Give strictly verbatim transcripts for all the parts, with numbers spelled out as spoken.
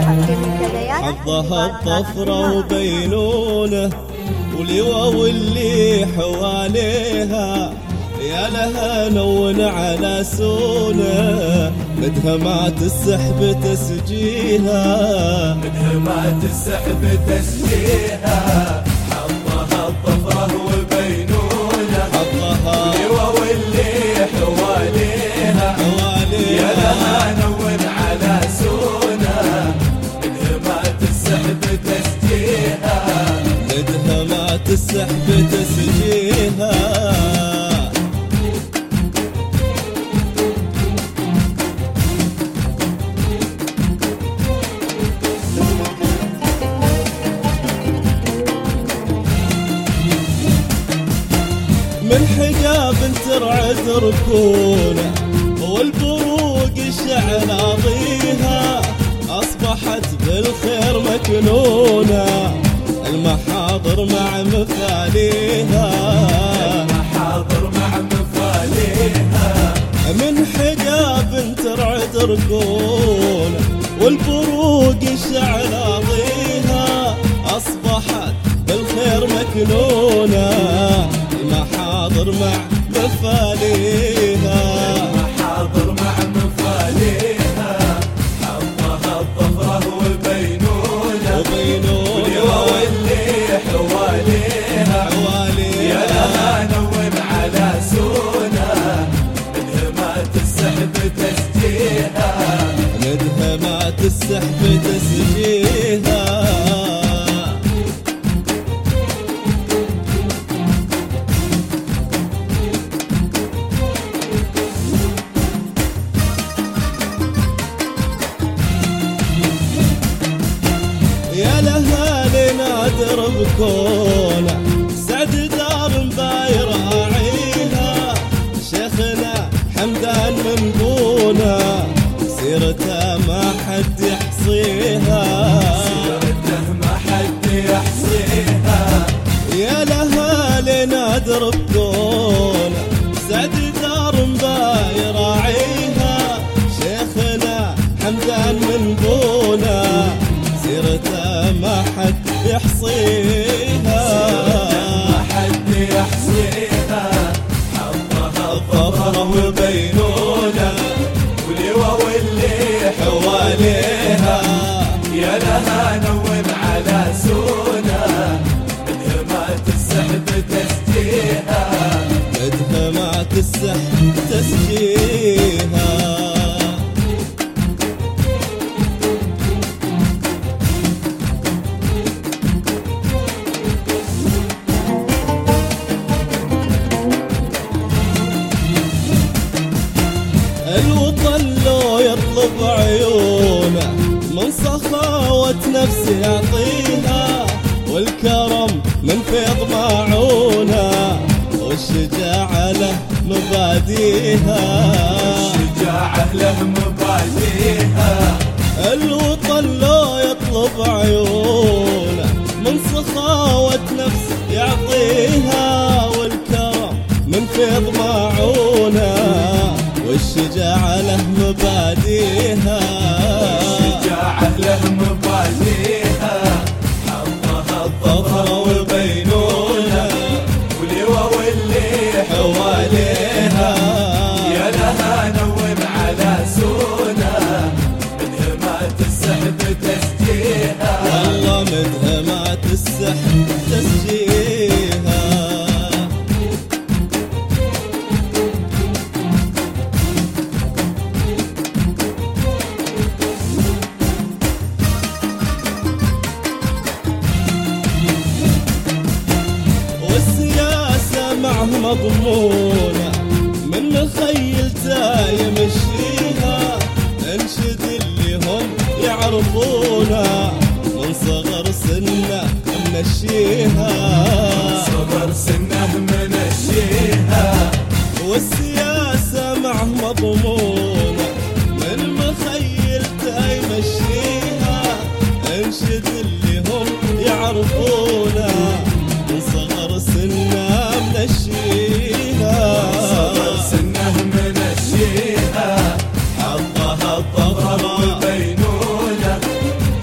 حظها الطفرة وبينونه ولوا واللي حواليها يا لها نون على سونه مدهمات السحب تسجيها مدهمات السحب تسجيها حظها الطفرة وبينونه حظها ولوا واللي حواليها يا لها نون على سونه مدهمات السحب تسجيها مدهمات السحب تسجيها من حجاب ترعد ركونه والبروق شعلاضيها أصبحت بالخير مكنونة المحاضر مع مفاليها المحاضر مع مفاليها من حجاب ترعد ركونه والبروق شعلاضيها أصبحت بالخير مكنونة المحاضر مع مفاليها المحاضر مع مفاليها حظها الطفرة وبينونة وبينونة واللي حواليها يا لها نون على سونه مدهمات السحب تسجيها مدهمات السحب تسجيها يا لها لنادر بكونه سعد دار مباير راعيها شيخنا حمدان من بونا سيرته ما حد يحصيها سيرته ما حد يحصيها يا لها لنادر بكونه سعد دار مباير راعيها شيخنا حمدان من بونا سيرته ما حد يحصيها ما حد يحصيها حظها الطفرة وبينونة ولوا واللي حواليها يا لها نون على سونه مدهمات السحب تسجيها مدهمات السحب تسجيها الوطن لو يطلب عيونه من سخاوة نفس يعطيها والكرم من فيض معونه والشجاعة له مباديها الشجاعة له مباديها الوطن لو يطلب عيونه من سخاوة نفس يعطيها والكرم من فيض معونه والشجاعة له مباديها الشجاعة له مباديها حظها الطفرة وبينونة ولوا واللي حواليها يا لها نون على سونه مدهمات السحب تسجيها والله مدهمات السحب تسجيها والسياسة معه مضمونة من مخيلته يمشيها انشد اللي هم يعرفونه من صغر سنه منشيها صغر سنه منشيها والسياسة معه مضمونة من مخيلته يمشيها انشد اللي هم يعرفونه من صغر سنه منشيها صغر سنه منشيها حظها الطفرة وبينونة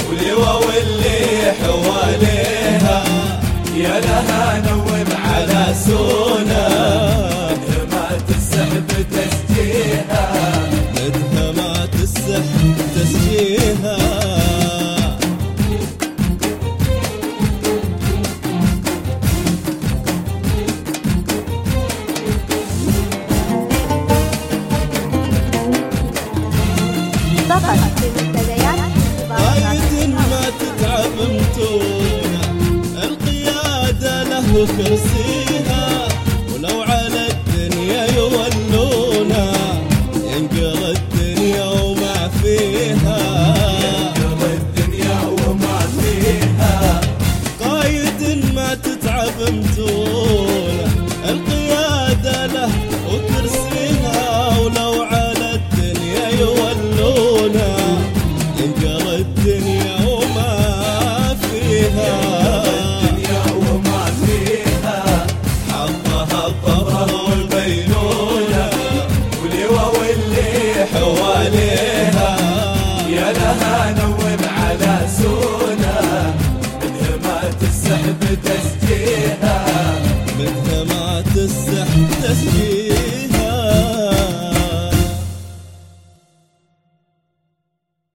يا لها نوم على سونا ما تسحب تسجيها مدها ما تسحب تسجيها قايد ما تتعب متونة القيادة له كرسيها ولو على الدنيا يولونا ينقر الدنيا وما فيها ينقر الدنيا وما فيها قايد ما تتعب متونة القيادة له وكرسيها ولو على الدنيا يولونا ينقر الدنيا وما فيها